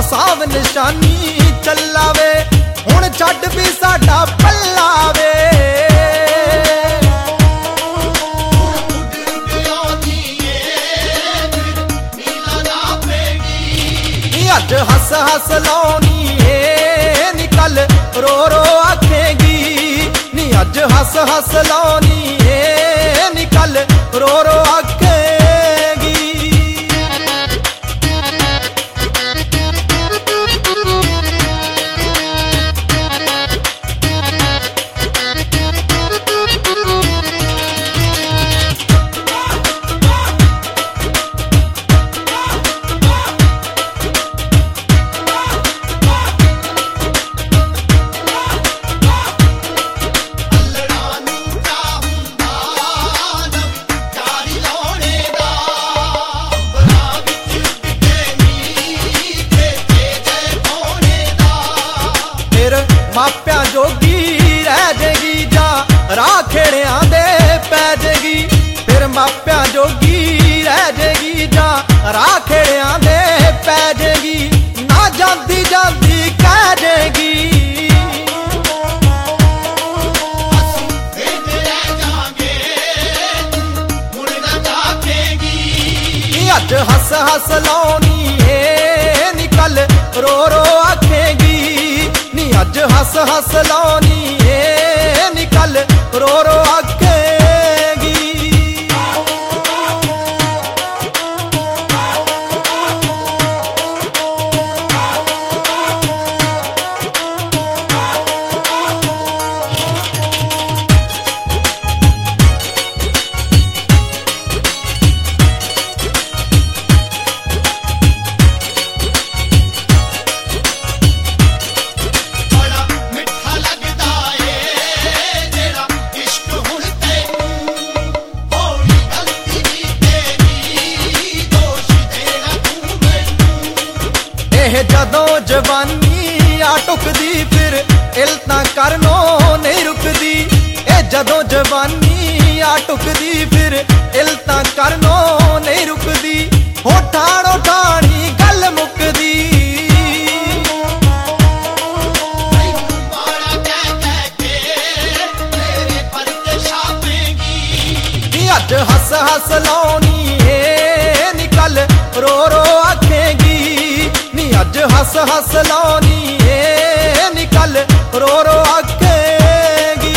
साव निशानी चलावे हुण छड्ड भी साडा पल्ला वे। अज हस हस लाउनी है निकल रो रो आखेगी नी अज हस हस लाउनी है निकल रो रो आखेगी। मापिया जोगी रह जाएगी जा राह खेड़ियां दे पै जाएगी। फिर मापिया जोगी रह जाएगी जा राह खेड़ियां दे पै जाएगी। ना जाती जाती कह जाएगी अज हस हस लाउनी है निकल रो रो आखेगी नी अज हस हस लाउनी है निकल रो रो आखेगी। जदों जवानी आ टुकदी फिर इल्तां करनो नहीं रुकदी। ए जदों जवानी आ टुकदी फिर इल्तां करनो नहीं रुकदी। होठाणो ठाणी गल मुकदी अज हस हस लाउनी है निकल रो रो आखेगी नी अज हस हस लाउनी है निकल रो रो आखेगी।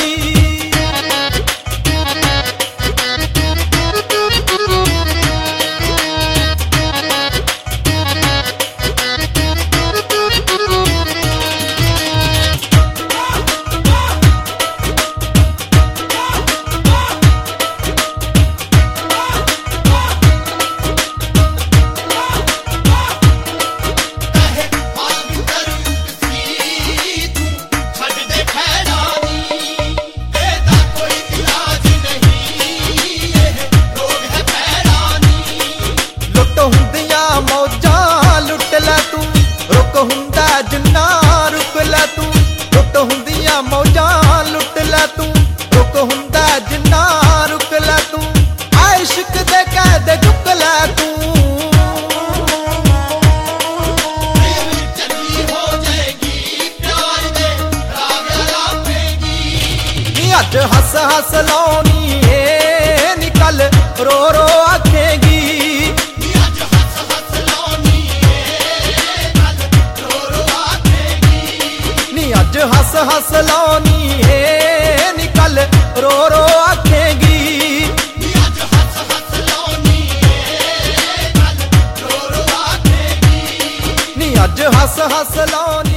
जिन्ना रुक लै तू रुक हुंदियां मौजां लुट लै तू रुक हुंदा जिन्ना रुक लै तू आशिक दे कैद चुक लै तू अज हस हस लाउनी है निकल रो रो आखेगी अज हस हस लाउनी है निकल रो रो आखेगी नी अज हस हस लाउनी